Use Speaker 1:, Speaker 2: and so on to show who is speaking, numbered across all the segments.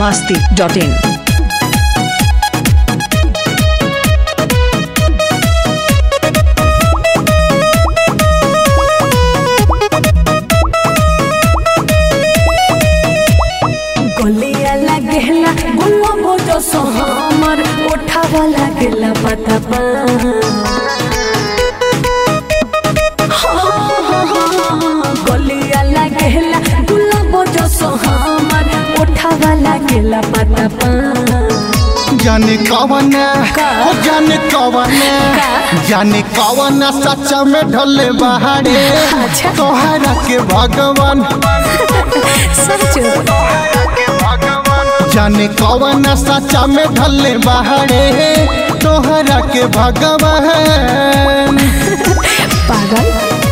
Speaker 1: biharmasti.in।
Speaker 2: गोलिया लागेला गुलाबो जो हमर ओठावा लागेला पता पा गोलिया लागेला गुलाबो जो हमर ओठावा लागेला पता पा
Speaker 3: जाने कवन हो जाने कवन जाने कवन सच्चा में ढले बहारे तोहरा के भगवान
Speaker 2: सच
Speaker 3: जाने कवन सच्चा में ढले बहारे तोहरा के भगवान
Speaker 2: पागल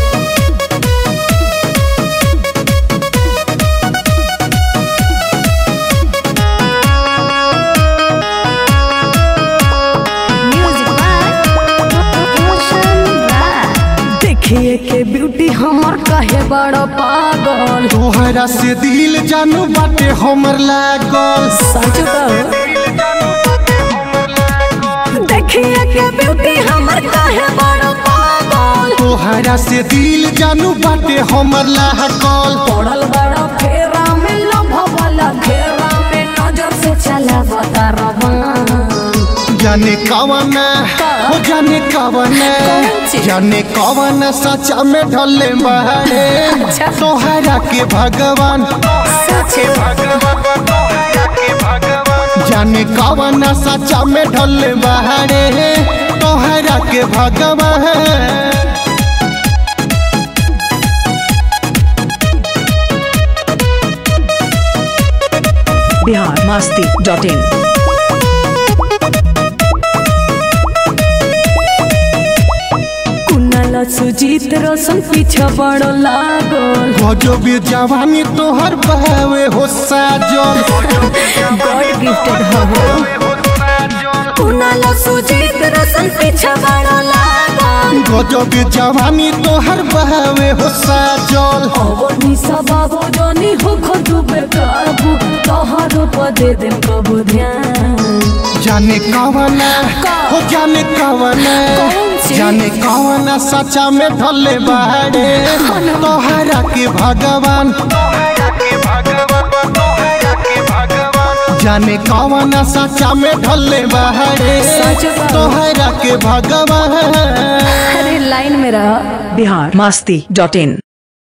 Speaker 2: देखिए के ब्यूटी हमर कहे बड़ पागल
Speaker 3: तोहरा से दिल जानू बाटे हमर लागल
Speaker 2: सच देखिए के ब्यूटी हमर कहे बड़ पागल
Speaker 3: तोहरा से दिल जानू बाटे हमर लागल
Speaker 2: पड़ल बड़ फेरा में लभवाला घेरा में नजर से चला बता रवान
Speaker 3: जाने कवन हो जाने कवन जाने कवन सच्चा में ढले बहारे तोहरा के भगवान जाने कवन सच्चा में ढले बहारे तोहरा के भगवान
Speaker 1: biharmasti.in।
Speaker 2: सुजीत रोशन पीछे बड़ो लागल
Speaker 3: गजब जवानी तोहर बहावे हो साजल
Speaker 2: गॉड गिफ्टेड हो कुनाला सुजीत रोशन पीछे बड़ो लागल
Speaker 3: गजब जवानी तोहर बहावे हो साजल
Speaker 2: अवनी सबाबो जानी हो खुदबे काबू तोहरो पदे दे कबू ध्यान
Speaker 3: जाने कवन हो जाने कवन जाने कवन सच्चा में ढले बहारे तोहरा के भगवान जाने कवन सच्चा में ढले बहारे तोहरा के भगवान
Speaker 2: अरे लाइन में रह
Speaker 1: biharmasti.in।